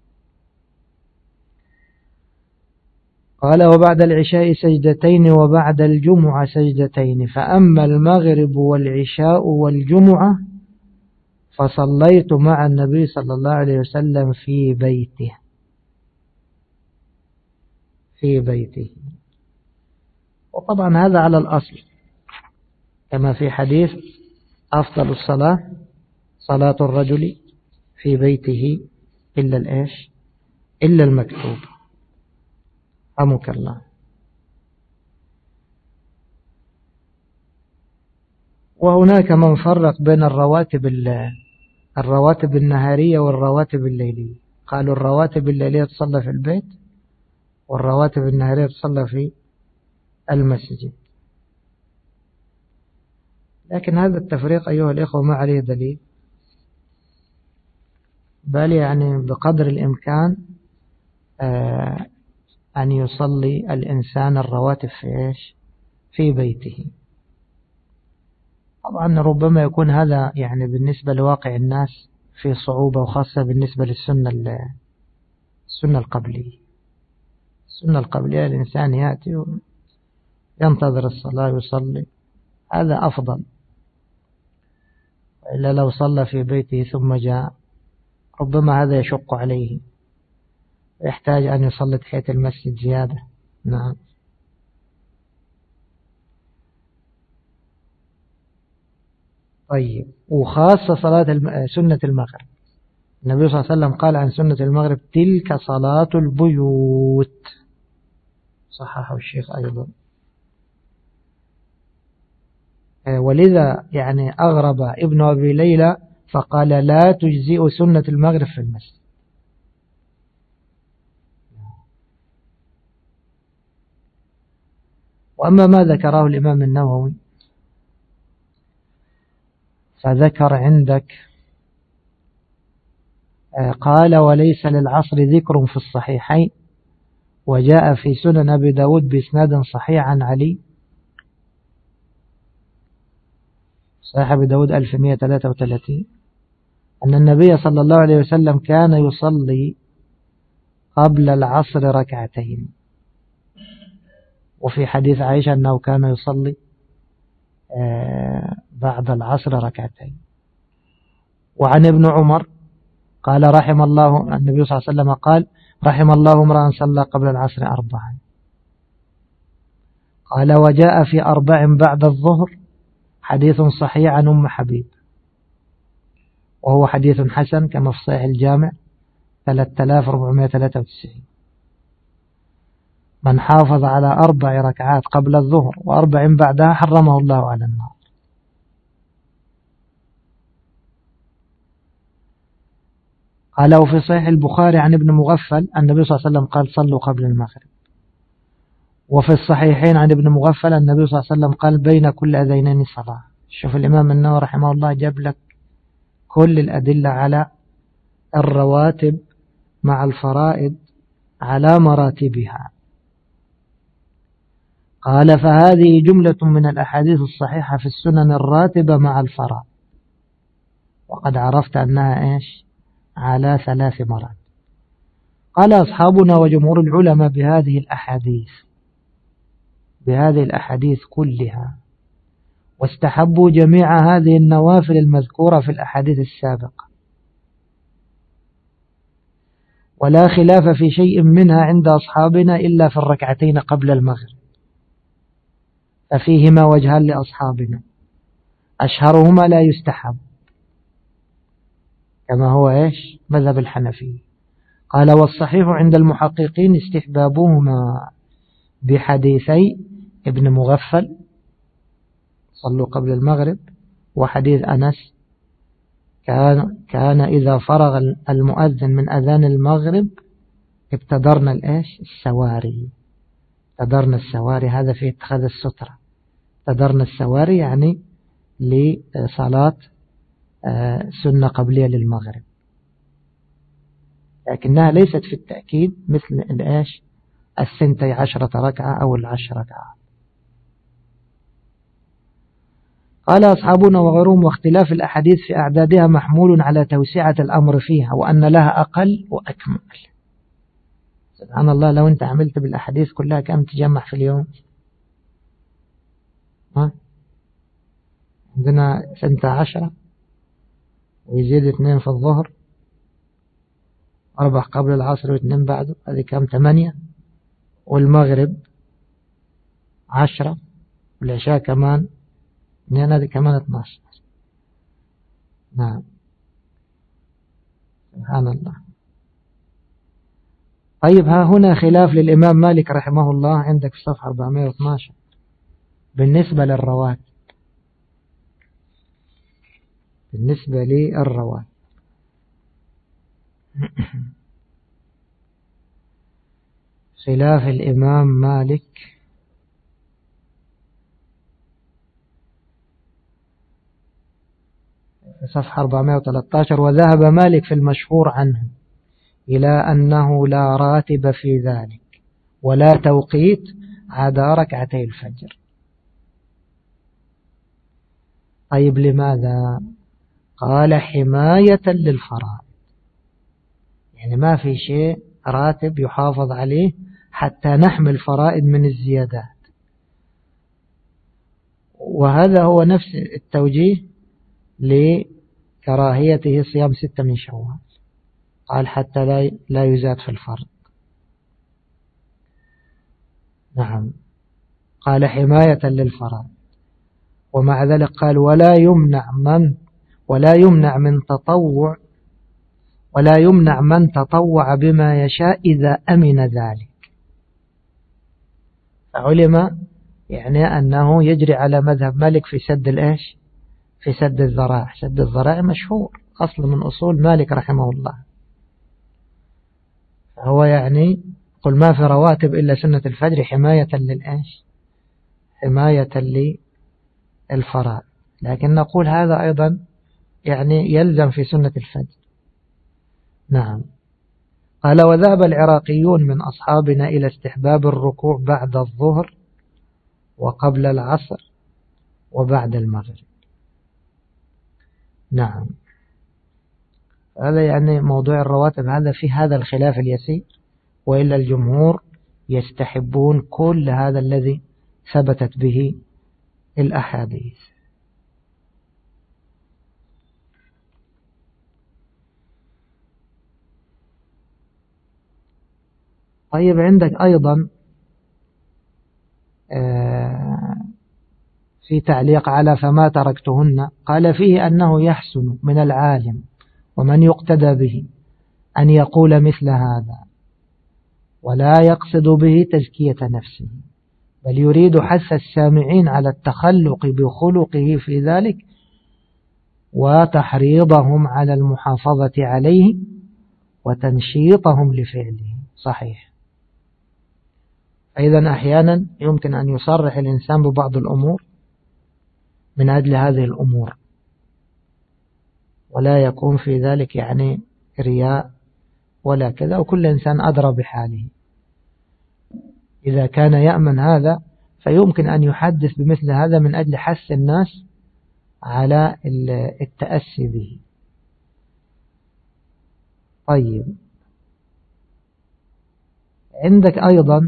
قال وبعد العشاء سجدتين وبعد الجمعة سجدتين، فأما المغرب والعشاء والجمعة فصليت مع النبي صلى الله عليه وسلم في بيته. وطبعا هذا على الأصل، كما في حديث أفضل الصلاة صلاة الرجل في بيته إلا الإيش إلا المكتوب. رحمك الله. وهناك من فرق بين الرواتب النهارية والرواتب الليلية. قالوا الرواتب الليلية تصلى في البيت والرواتب النهارية تصلى في المسجد. لكن هذا التفريق أيها الإخوة ما عليه دليل، بل يعني بقدر الإمكان أن يصلي الإنسان الرواتب في بيته. طبعا ربما يكون هذا يعني بالنسبة لواقع الناس في صعوبة، وخاصة بالنسبة للسنة القبلية. السنة القبلية الإنسان يأتي وينتظر الصلاة ويصلي، هذا أفضل. إلا لو صلى في بيته ثم جاء ربما هذا يشق عليه، يحتاج أن يصلي تحية المسجد زيادة. نعم. طيب، وخاصة صلاة سنة المغرب، النبي صلى الله عليه وسلم قال عن سنة المغرب تلك صلاة البيوت، صححه الشيخ أيضا. ولذا يعني أغرب ابن أبي ليلى فقال لا تجزئ سنة المغرب في المسجد. وأما ما ذكره الإمام النووي فذكر عندك قال وليس للعصر ذكر في الصحيحين، وجاء في سنن أبي داود بإسناد صحيح عن علي صحيح أبي داود 1133 أن النبي صلى الله عليه وسلم كان يصلي قبل العصر ركعتين، وفي حديث عائشة أنه كان يصلي بعد العصر ركعتين. وعن ابن عمر قال رحم الله النبي صلى الله عليه وسلم قال رحم الله امرأ صلى قبل العصر 4. قال وجاء في 4 بعد الظهر حديث صحيح عن أم حبيب، وهو حديث حسن كما في صحيح الجامع 3493. من حافظ على 4 ركعات قبل الظهر و4 بعدها حرمه الله على النار. قال وفي صحيح البخاري عن ابن مغفل النبي صلى الله عليه وسلم قال صلوا قبل المغرب. وفي الصحيحين عن ابن مغفل النبي صلى الله عليه وسلم قال بين كل أذينين صلاة. شوف الإمام النووي رحمه الله جاب لك كل الأدلة على الرواتب مع الفرائض على مراتبها. قال فهذه جملة من الأحاديث الصحيحة في السنن الراتبة مع الفرائض، وقد عرفت أنها إيش على 3 مرات. قال أصحابنا وجمهور العلماء بهذه الأحاديث كلها، واستحبوا جميع هذه النوافل المذكورة في الأحاديث السابقة، ولا خلاف في شيء منها عند أصحابنا إلا في الركعتين قبل المغرب، ففيهما وجهان لأصحابنا، أشهرهما لا يستحب كما هو إيش مذهب الحنفي. قال والصحيح عند المحققين استحبابهما بحديثي ابن مغفل صلوا قبل المغرب، وحديث أنس كان إذا فرغ المؤذن من أذان المغرب ابتدرنا السواري. ابتدرنا السواري هذا في اتخاذ السترة. ابتدرنا السواري يعني لصلاة سنة قبلية للمغرب، لكنها ليست في التأكيد مثل 12 ركعة أو 10 ركعات. قال أصحابنا وغيرهم واختلاف الأحاديث في أعدادها محمول على توسعة الأمر فيها، وأن لها أقل وأكمل. سبحان الله، لو أنت عملت بالأحاديث كلها كم تجمع في اليوم؟ عندنا 12 ويزيد 2 في الظهر، 4 قبل العصر و2 بعده، هذه كم 8، والمغرب 10، والعشاء كمان لأن هذه كمان 12. نعم سبحان الله. طيب ها هنا خلاف للإمام مالك رحمه الله عندك في صفحة 412 بالنسبة للرواتب. بالنسبة للرواتب خلاف الإمام مالك صفحة 413. وذهب مالك في المشهور عنه إلى أنه لا راتب في ذلك ولا توقيت عدا ركعتي الفجر. طيب لماذا؟ قال حماية للفرائض، يعني ما في شيء راتب يحافظ عليه حتى نحمي الفرائض من الزيادات. وهذا هو نفس التوجيه لكراهيته صيام 6 من شوال، قال حتى لا يزاد في الفرض. نعم قال حماية للفرائض. ومع ذلك قال ولا يمنع من تطوع بما يشاء إذا أمن ذلك. علم يعني أنه يجري على مذهب مالك في سد الإيش؟ في سد الذرائع. سد الذرائع مشهور أصل من أصول مالك رحمه الله. هو يعني قل ما في رواتب إلا سنة الفجر حماية للإيش؟ حماية للفرائض. لكن نقول هذا أيضا يعني يلزم في سنة الفجر. نعم قال وذهب العراقيون من أصحابنا إلى استحباب الركوع بعد الظهر وقبل العصر وبعد المغرب. نعم هذا يعني موضوع الرواتب هذا في هذا الخلاف اليسير، وإلا الجمهور يستحبون كل هذا الذي ثبتت به الأحاديث. طيب عندك أيضا في تعليق على فما تركتهن قال فيه أنه يحسن من العالم ومن يقتدى به أن يقول مثل هذا ولا يقصد به تزكية نفسه، بل يريد حث السامعين على التخلق بخلقه في ذلك وتحريضهم على المحافظة عليه وتنشيطهم لفعله. صحيح. أيضا أحيانا يمكن أن يصرح الإنسان ببعض الأمور من أجل هذه الأمور ولا يكون في ذلك يعني رياء ولا كذا، وكل إنسان أدرى بحاله. إذا كان يأمن هذا فيمكن أن يحدث بمثل هذا من أجل حث الناس على التأسي به. طيب عندك أيضا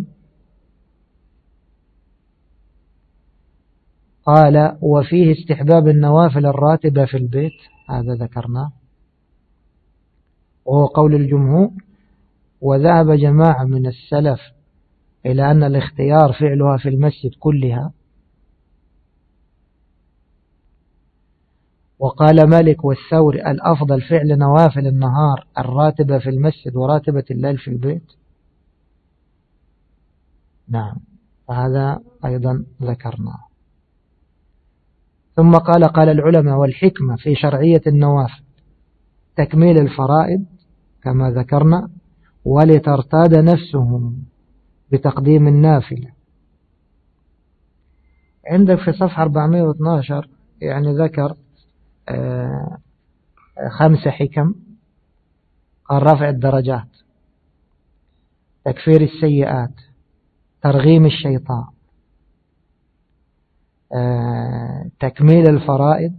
قال وفيه استحباب النوافل الراتبة في البيت، هذا ذكرناه وهو قول الجمهور. وذهب جماعة من السلف إلى أن الاختيار فعلها في المسجد كلها. وقال مالك والثوري الأفضل فعل نوافل النهار الراتبة في المسجد وراتبة الليل في البيت. نعم فهذا أيضا ذكرناه. ثم قال العلماء والحكمة في شرعية النوافل تكميل الفرائض كما ذكرنا ولترتاد نفسه بتقديم النافلة. عندك في صفحة 412 يعني ذكر 5 حكم. قال رفع الدرجات، تكفير السيئات، ترغيم الشيطان، تكميل الفرائض،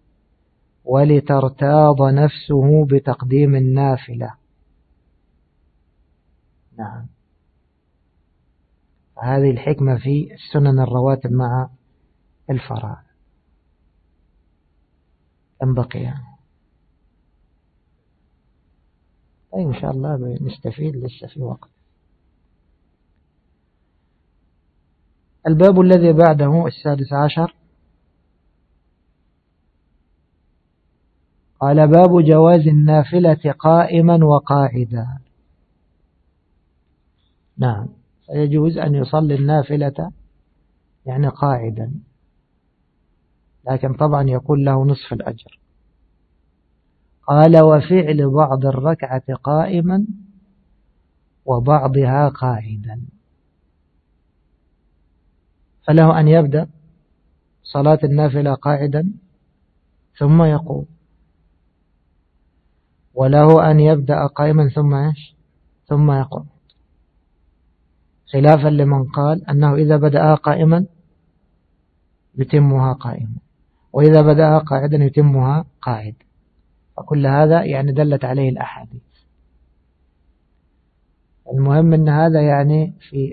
ولترتاض نفسه بتقديم النافلة. نعم هذه الحكمة في السنن الرواتب مع الفرائض. كم بقي؟ طيب إن شاء الله نستفيد لسه في وقت. الباب الذي بعده 16 قال باب جواز النافلة قائما وقاعدا. نعم، فيجوز أن يصلي النافلة يعني قاعدا، لكن طبعا يكون له نصف الأجر. قال وفعل بعض الركعة قائما وبعضها قاعدا، فله أن يبدأ صلاة النافلة قاعدا ثم يقوم، وله أن يبدأ قائما ثم يقوم، خلافا لمن قال أنه إذا بدأ قائما يتمها قائما، وإذا بدأ قاعدا يتمها قاعد. فكل هذا يعني دلت عليه الأحاديث. المهم أن هذا يعني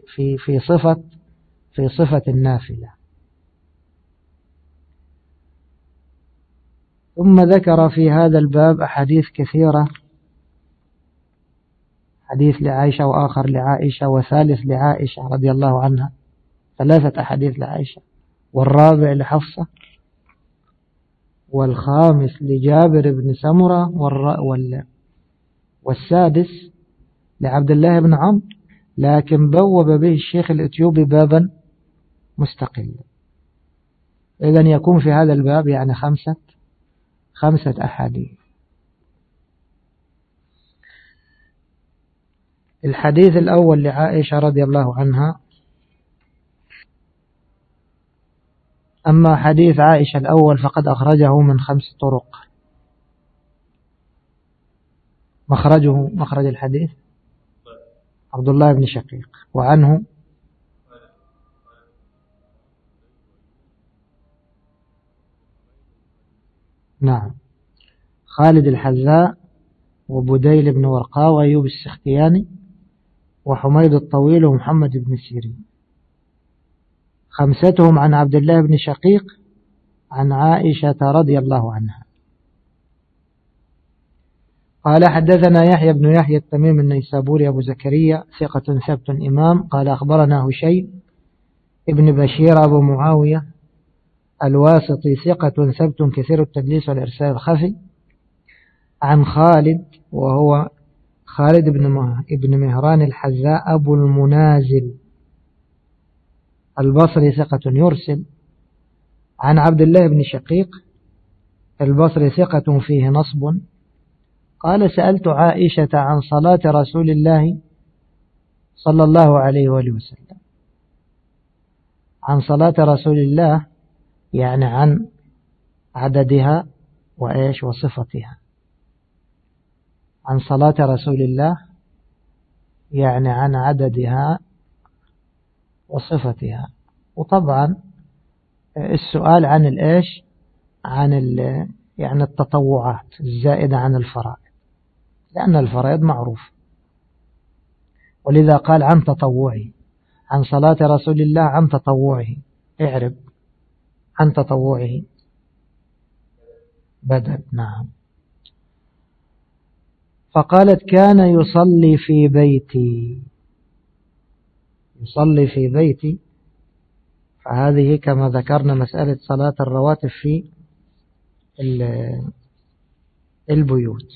في صفة النافلة. ثم ذكر في هذا الباب أحاديث كثيرة، حديث لعائشة وآخر لعائشة وثالث لعائشة رضي الله عنها، 3 أحاديث لعائشة، والرابع لحفصة، والخامس لجابر بن سمرة، والسادس لعبد الله بن عمرو، لكن بوب به الشيخ الإثيوبي بابا مستقلا. إذن يكون في هذا الباب يعني 5 أحاديث. الحديث الأول لعائشة رضي الله عنها. أما حديث عائشة الأول فقد أخرجه من 5 طرق. مخرج الحديث عبد الله بن شقيق، وعنه نعم خالد الحذاء وبديل بن ورقاء وأيوب السختياني وحميد الطويل ومحمد بن سيرين، 5 عن عبد الله بن شقيق عن عائشة رضي الله عنها. قال حدثنا يحيى بن يحيى التميم النيسابوري أبو زكريا ثقة ثبت إمام. قال أخبرنا هشيم ابن بشير أبو معاوية الواسطي ثقة ثبت كثير التدليس والإرسال الخفي، عن خالد وهو خالد بن مهران الحذاء أبو المنازل البصري ثقة يرسل، عن عبد الله بن شقيق البصري ثقة فيه نصب. قال سألت عائشة عن صلاة رسول الله صلى الله عليه وآله وسلم. عن صلاة رسول الله يعني عن عددها وصفتها. عن صلاة رسول الله يعني عن عددها وصفتها. وطبعا السؤال عن عن يعني التطوعات الزائدة عن الفرائض، لأن الفرائض معروف، ولذا قال عن تطوعه. عن صلاة رسول الله عن تطوعه، اعرب عن تطوعه بدل. نعم. فقالت كان يصلي في بيتي، فهذه كما ذكرنا مسألة صلاة الرواتب في البيوت.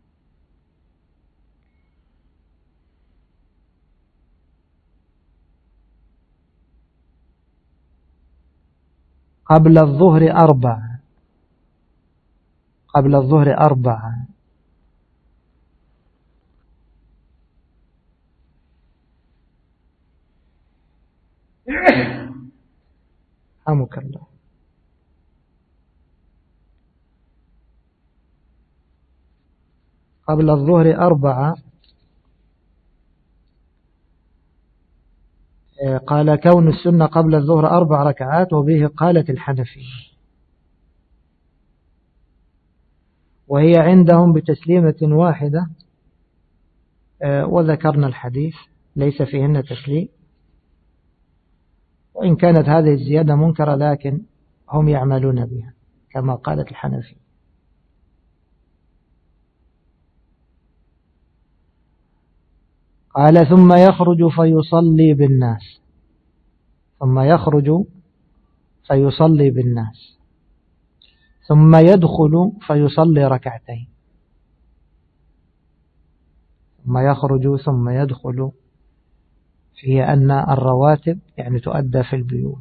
قبل الظهر 4. حمك الله. قبل الظهر 4. قال كون السنة قبل الظهر 4 ركعات، وبه قالت الحنفي، وهي عندهم بتسليمة واحدة، وذكرنا الحديث ليس فيهن تسليم، وإن كانت هذه الزيادة منكرة لكن هم يعملون بها كما قالت الحنفي. قال ثم يخرج فيصلي بالناس ثم يدخل فيصلي ركعتين، ثم يخرج ثم يدخل، في أن الرواتب يعني تؤدى في البيوت.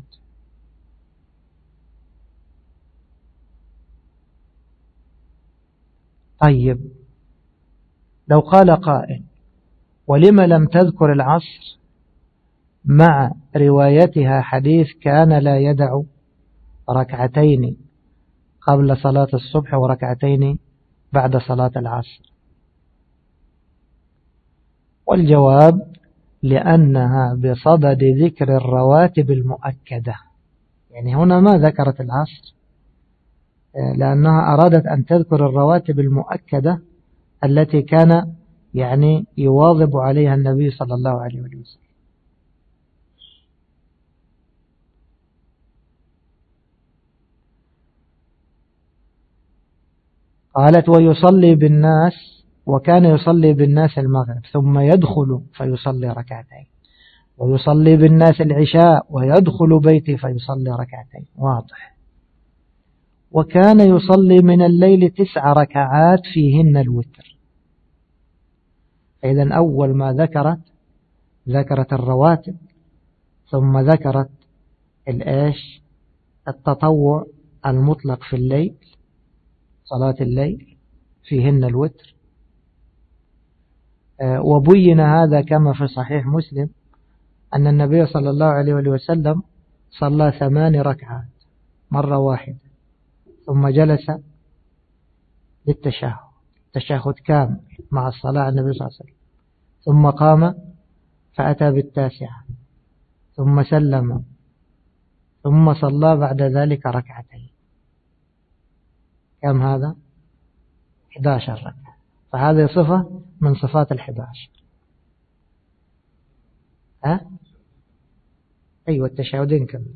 طيب لو قال قائل ولم لم تذكر العصر مع روايتها حديث كان لا يدع ركعتين قبل صلاة الصبح وركعتين بعد صلاة العصر؟ والجواب لأنها بصدد ذكر الرواتب المؤكدة، يعني هنا ما ذكرت العصر لأنها أرادت أن تذكر الرواتب المؤكدة التي كان يعني يواظب عليها النبي صلى الله عليه وسلم. قالت ويصلي بالناس، وكان يصلي بالناس المغرب ثم يدخل فيصلي ركعتين، ويصلي بالناس العشاء ويدخل بيتي فيصلي ركعتين، واضح. وكان يصلي من الليل 9 ركعات فيهن الوتر. إذن أول ما ذكرت الرواتب، ثم ذكرت التطوع المطلق في الليل، صلاة الليل فيهن الوتر. وبين هذا كما في صحيح مسلم أن النبي صلى الله عليه وسلم صلى 8 ركعات مرة واحدة، ثم جلس للتشهد، تشهد كامل مع الصلاة على النبي صلى الله عليه وسلم، ثم قام فأتى بالتاسعة، ثم سلم، ثم صلى بعد ذلك ركعتين. كم هذا؟ 11 ركعة. فهذه صفة من صفات 11. أيوة التشهدين كم.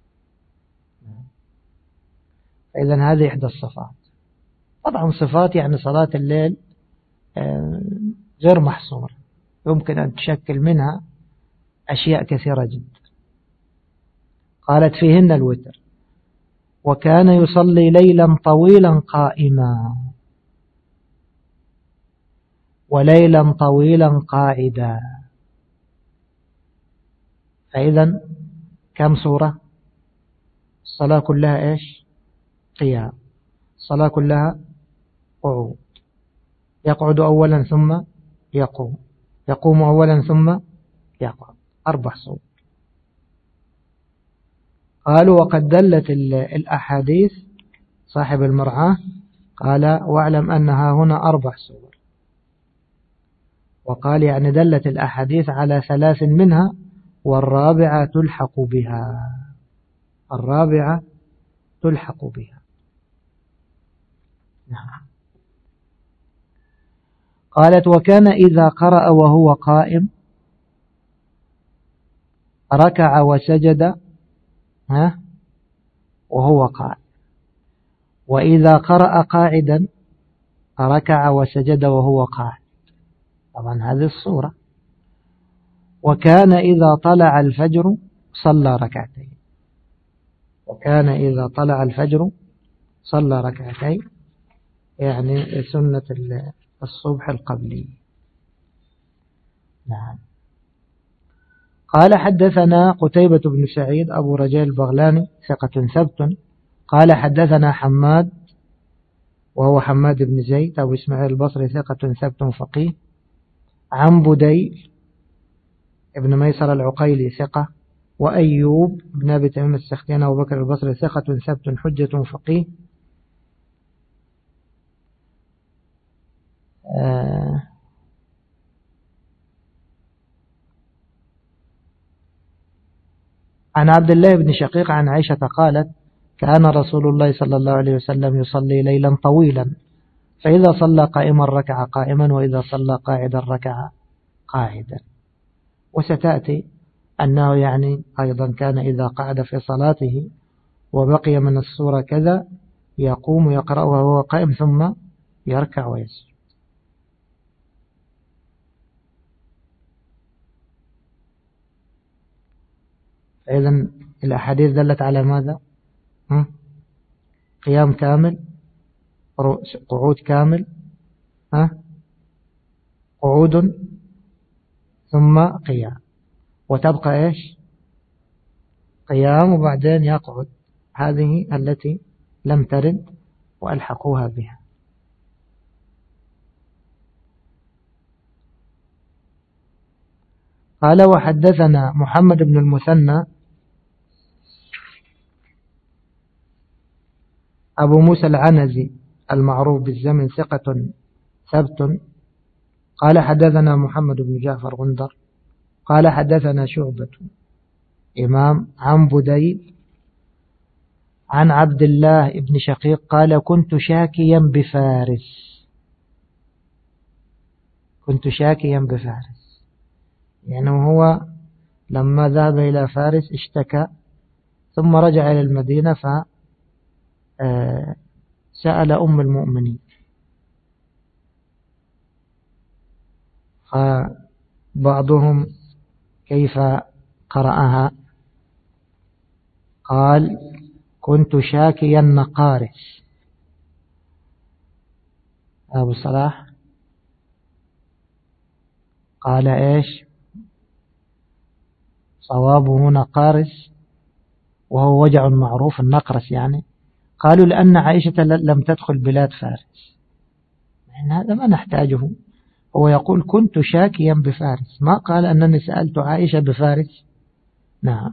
فإذن هذه إحدى الصفات. طبعا صفات يعني صلاة الليل غير محصورة، يمكن أن تشكل منها أشياء كثيرة جدا. قالت فيهن الوتر. وكان يصلي ليلا طويلا قائما وليلا طويلا قاعدا. فإذا كم صورة؟ الصلاة كلها قيام، الصلاة كلها قعود، يقعد أولا ثم يقوم، يقوم أولا ثم يقعد، 4 صور. قالوا وقد دلت الأحاديث، صاحب المرعاة قال واعلم أنها هنا 4 صور، وقال يعني دلت الأحاديث على 3 منها، والرابعة تلحق بها، الرابعة تلحق بها. نعم. قالت وكان إذا قرأ وهو قائم ركع وسجد وهو قائم، وإذا قرأ قاعدا ركع وسجد وهو قاعد. طبعا هذه الصورة. وكان إذا طلع الفجر صلى ركعتين، وكان إذا طلع الفجر صلى ركعتين، يعني سنة الصبح القبلي. نعم. قال حدثنا قتيبة بن سعيد أبو رجاء البغلاني ثقة ثبت. قال حدثنا حماد وهو حماد بن زيد أبو إسماعيل البصري ثقة ثبت فقيه، عن بديل ابن ميسر العقيلي ثقة، وأيوب بن أبي تميم السختياني أبو بكر البصري ثقة ثبت حجة فقيه، عن عبد الله بن شقيق عن عائشة قالت كان رسول الله صلى الله عليه وسلم يصلي ليلا طويلا، فإذا صلى قائما ركع قائما، وإذا صلى قاعدا ركع قاعدا. وستأتي أنه يعني أيضا كان إذا قعد في صلاته وبقي من السورة كذا يقوم يقرأ وهو قائم ثم يركع ويسجد. فإذن الأحاديث دلت على ماذا؟ قيام كامل، قعود كامل، قعود ثم قيام، وتبقى إيش؟ قيام وبعدين يقعد. هذه التي لم ترد وألحقوها بها. قال وحدثنا محمد بن المثنى أبو موسى العنزي المعروف بالزمن ثقة ثبت. قال حدثنا محمد بن جعفر غندر قال حدثنا شعبة إمام عن بديل عن عبد الله بن شقيق قال كنت شاكيا بفارس، يعني هو لما ذهب إلى فارس اشتكى ثم رجع إلى المدينة فسأل أم المؤمنين، فبعضهم كيف قرأها قال كنت شاكيا نقارس. أبو صلاح قال إيش؟ صوابه نقارس، وهو وجع معروف النقرس يعني. قالوا لأن عائشة لم تدخل بلاد فارس، يعني هذا ما نحتاجه. هو يقول كنت شاكيا بفارس، ما قال أنني سألت عائشة بفارس. نعم.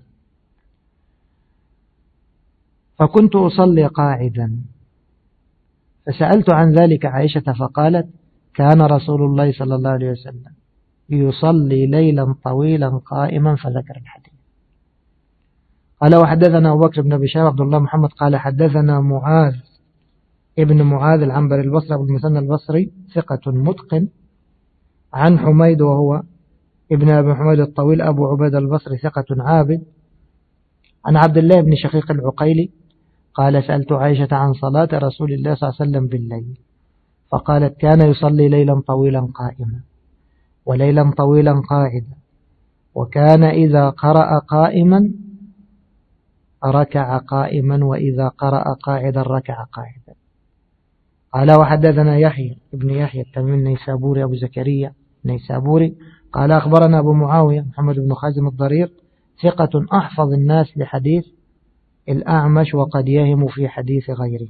فكنت أصلي قاعدا فسألت عن ذلك عائشة فقالت كان رسول الله صلى الله عليه وسلم يصلي ليلا طويلا قائما، فذكر الحديث. قال وحدثنا أبو بكر بن أبي شيبة عبد الله محمد قال حدثنا معاذ ابن معاذ العنبري البصري أبو المثنى البصري ثقة متقن عن حميد وهو ابن أبي حميد الطويل أبو عبيد البصري ثقة عابد عن عبد الله بن شقيق العقيلي قال سألت عائشة عن صلاة رسول الله صلى الله عليه وسلم بالليل فقالت كان يصلي ليلا طويلا قائما وليلا طويلا قاعدا، وكان إذا قرأ قائما ركع قائما وإذا قرأ قاعدا ركع قاعدا. قال وحدثنا يحيى ابن يحيى التميمي النيسابوري أبو زكريا النيسابوري قال أخبرنا أبو معاوية محمد بن خازم الضرير ثقة أحفظ الناس لحديث الأعمش وقد يهم في حديث غيره.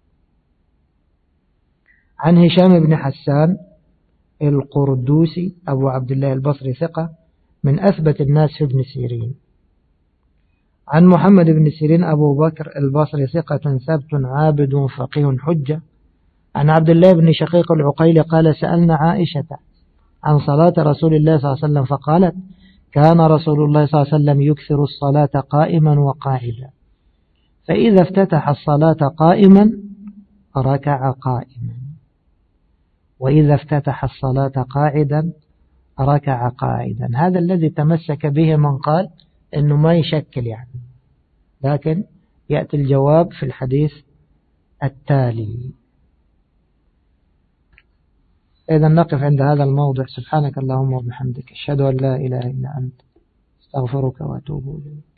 عن هشام بن حسان القردوسي أبو عبد الله البصري ثقة من أثبت الناس في ابن سيرين. عن محمد بن سيرين أبو بكر البصري ثقة ثبت عابد فقيه حجة. عن عبد الله بن شقيق العقيلي قال سألنا عائشة عن صلاة رسول الله صلى الله عليه وسلم فقالت كان رسول الله صلى الله عليه وسلم يكثر الصلاة قائما وقاعدا، فإذا افتتح الصلاة قائما ركع قائما، وإذا افتتح الصلاة قاعدا ركع قاعدا. هذا الذي تمسك به من قال أنه ما يشكل يعني، لكن يأتي الجواب في الحديث التالي. إذا نقف عند هذا الموضع. سبحانك اللهم وبحمدك أشهد أن لا إله إلا أنت استغفرك وأتوب إليك.